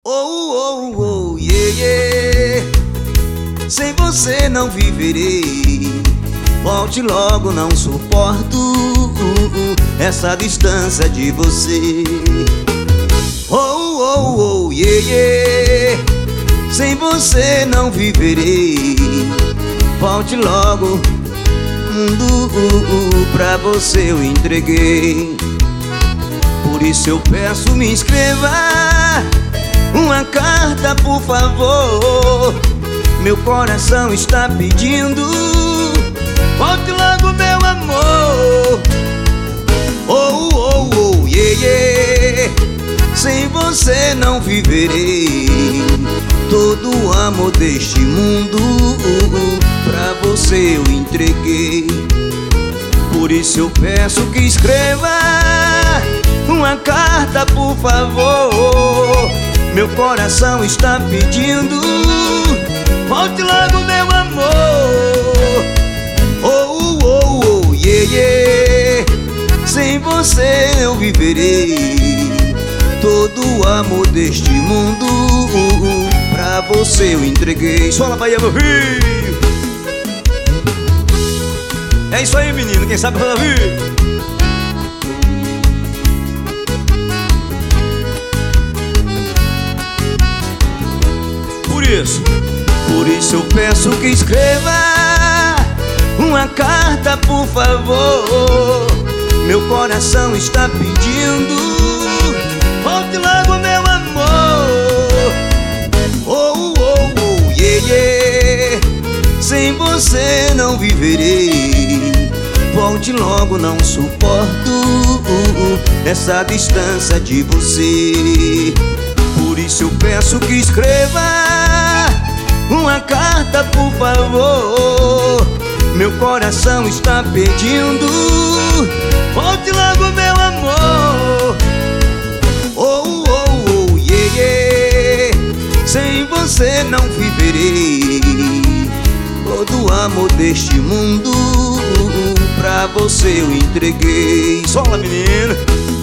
Oh, oh, oh, yeah, yeah. Sem você não viverei. Volte logo, não suporto essa distância de você. Oh, oh, oh, yeah, yeah. Sem você não viverei. Volte logo, mundo pra você eu entreguei. Por isso eu peço, me escreva uma carta, por favor. Meu coração está pedindo, volte logo, meu amor. Oh, oh, oh, yeah, yeah. Sem você não viverei. Todo o amor deste mundo pra você eu entreguei. Por isso eu peço que escreva uma carta, por favor. Meu coração está pedindo, volte logo, meu amor. Oh, oh, oh, yeah, yeah. Sem você eu viverei. Todo o amor deste mundo pra você eu entreguei. Sola Bahia, meu filho. É isso aí, menino, quem sabe fala, viu? Por isso eu peço que escreva uma carta, por favor. Meu coração está pedindo, volte logo, meu amor. Oh, oh, oh, yeah, yeah. Sem você não viverei. Volte logo, não suporto essa distância de você. Por isso eu peço que escreva uma carta, por favor. Meu coração está pedindo, volte logo, meu amor. Oh, oh, oh, yeah, yeah. Sem você não viverei. Todo o amor deste mundo pra você eu entreguei. Sola, menina.